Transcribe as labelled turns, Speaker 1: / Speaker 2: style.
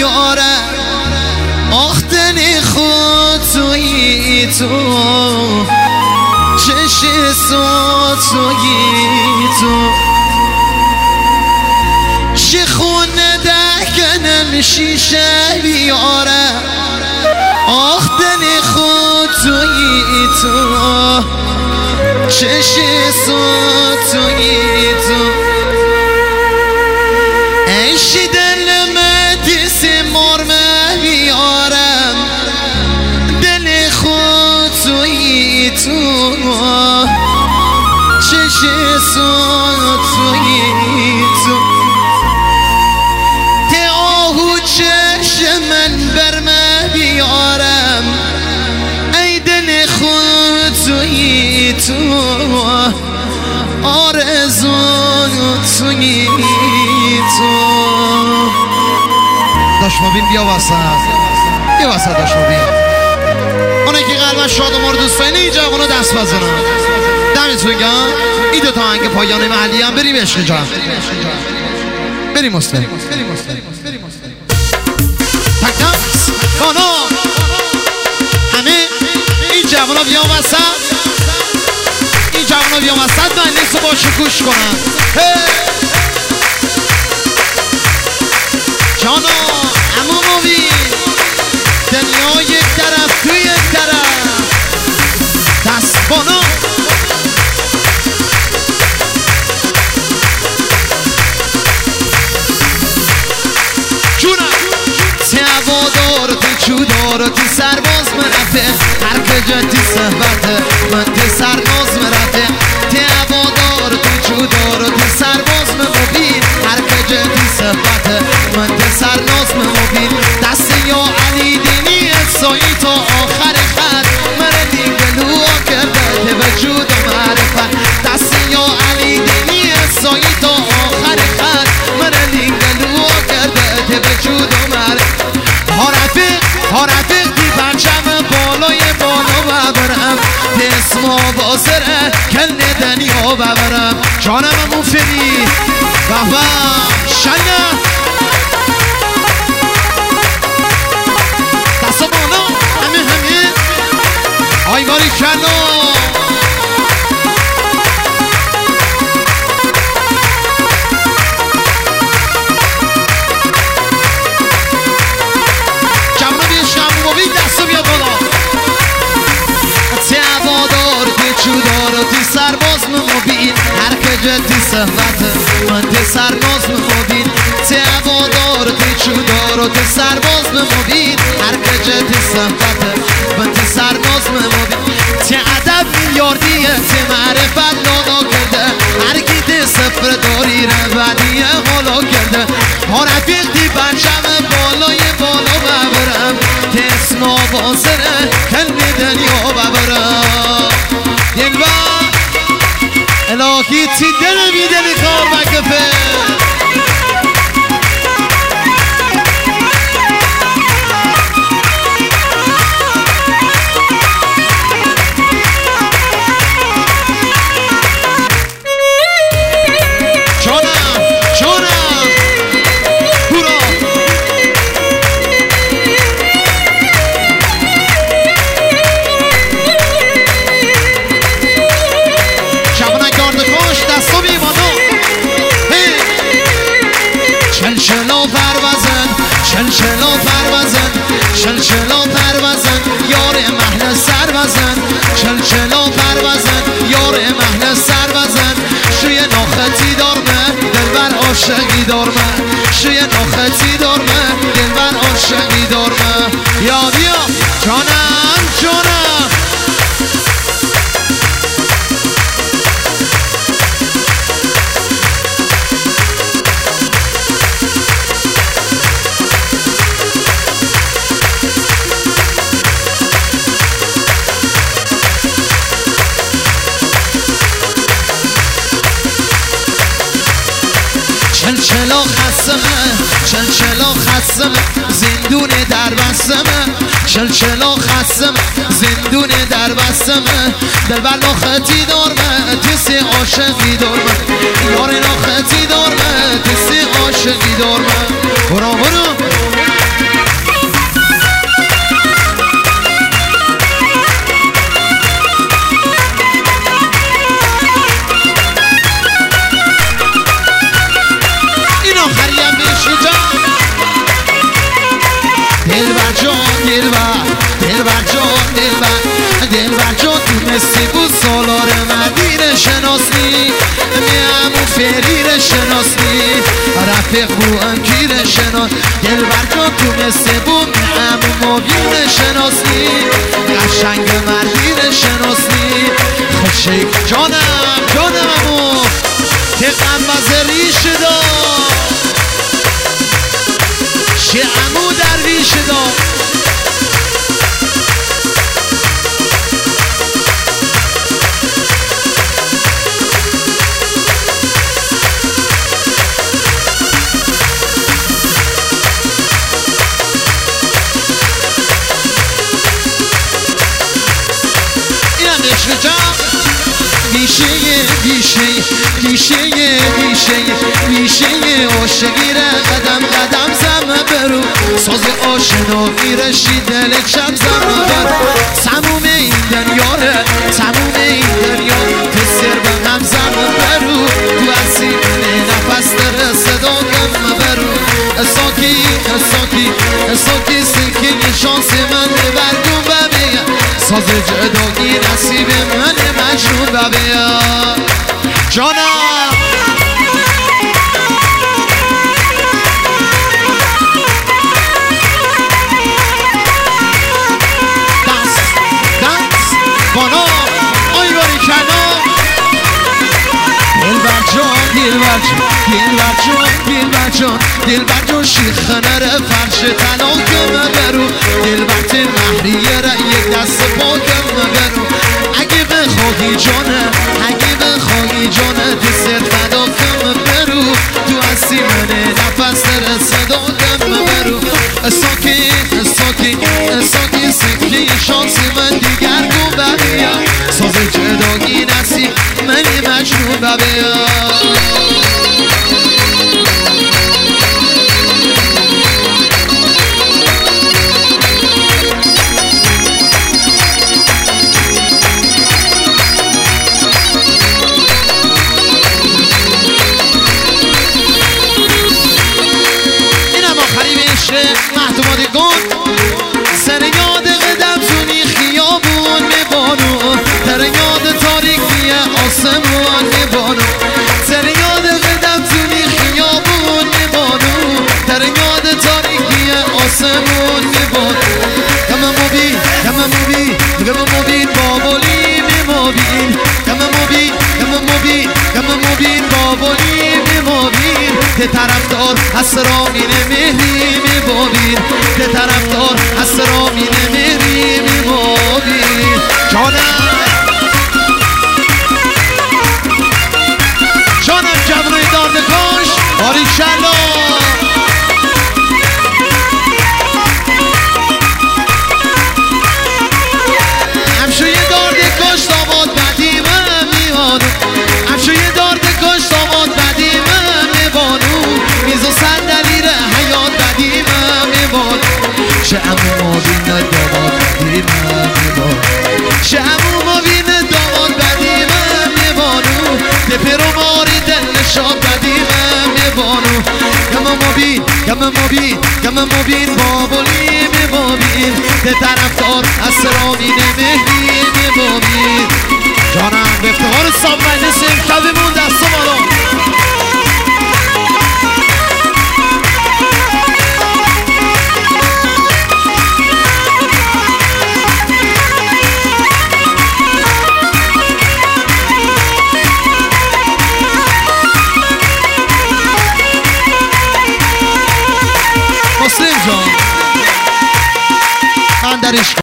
Speaker 1: بیاره آخ دل خود تویی تو چش سو تویی تو چه خونه دهکنم شیشه بیاره آخ دل خود تویی تو چش سو تویی تو ایشی دل مدیس مرمه بیارم دل خود تویی تو چش سو تویی تو ته آهو چش من برمه بیارم ای دل خود تویی تو آرزو تویی تو داشمابین بیا وسط داشمابین اونه که قلبش شاد و ما رو دوست دارین این جوانو دست بزنن دمتون گرم این دوتا آهنگ پایان محلی هم بریم عشق جان بریم مستقیم تک دمس بانا همه این جوانا بیا وسط این جوانا بیا وسط نه نیست رو باشو گوش کنن جانا همونو بین دنیا یک طرف توی یک طرف دست بانا جونم تی هوادار تی چودار تی سرباز مرفه هر کجا تی صحبته من تی سرناز مرفه تی هوادار تی چودار تی سرباز مبین هر کجا تی صحبته من تی سرناز مبین دست یا علی دینی سایی تا آخر خط من دیگلو کرده تی وجود و معرفت دست یا علی دینی سایی تا آخر خط من دیگلو کرده تی وجود و معرفت ها رفیق دی پرچم بالای بالا ببرم تی اسما بازره کل دنیا ببرم جانم همون فری بابا شنه دستا بالا همه آی باری کنو جمعه بیشم مبین دستا بیا بالا تی هوادار تی چودار تی سرباز مبین هر کجا تی صحبته من تی سرناز مبین تی هوادار تی چودار تی سرباز مبین هر کجا تی صحبته من تی سرناز مبین تی ادب یاردیه تی معرفت لالا کرده هر کی تی سفر داری ربدیه حالا کرده ها رفیق دی پرچم بالای بالا ببرم تی اسما بازره کل دنیا ببرم یک بار الهی تی دل بی دلی کار بکفه چلچلا پروازن یار محل سر بزن چلچلا پروازن یار محل سر بزن شوی ناختی دارمه دلبر عاشقی دارمه شوی ناختی دارمه دلبر عاشقی دارمه یا بیا جانم جانم چلچلا خسمه زندون در بسمه چلچلا خسمه زندون در بسمه دلبر ناختی دارمه تسی عاشقی دارمه یار ناختی دارمه تسی عاشقی دارمه برو برو دلبر جان دلبر جان تو مثل بود سالار مدینه شناسنی میامو فریر شناسنی رفیق بو انکیر شناس دلبر جان تو مثل بود میامو مبین شناسنی قشنگ مردین شناسنی خوشی جانمو که قنبز ریش دا شعمو درویش دا میشه عاشقی را قدم زم برو ساز آشنایی رشی دل چپ زم برو تموم این دنیا پسر به هم زم برو تو اسیم نفس در صدا کم برو ساکی سکی شانس من ببرگون ببیم ساز جداگی نصیب من مجنون ببیم جانم بانا آیواری کنا دلبر جان شیخ نره فرش تنها کم برو دلبرت محریه را یک دست پا کم برو اگه بخواهی جانه دست فدا کم برو تو هستی منه نفس در صدا کم برو ساکی سکی شانس من دیگر گو ببیم ساز جداگی نصیب منی مجنون ببیم سر یاد قدم زونی خیابون میبانو در یاد تاریکی آسمون میبانو سر یاد قدم زونی خیابون میبانو در یاد تاریکی آسمون میبانو کم مبین بابولی میمابین کم مبین بابولی میمابین ده طرفدار اسرامین مهری میبابین ده طرفدار اسرامین مهری میبابین جانم جبروی داردکاش باریکالله همشوی داردکاش داماد بدیم میانو همشوی داردکاش داماد بدیم میبانو میز و صندلی ره حیات بدیم میبانو شعمو مابین داماد بدیم میبانو شعمو مابین داماد بدیم میبانو دپر و ماری دل نشاد بدیم میبانو کم مبین بابولی میبابین ده طرفدار اسرامین مهری میبابین جانم به افتخار صاحب مجلس امشبمون دست و بالا مسلم جان من درش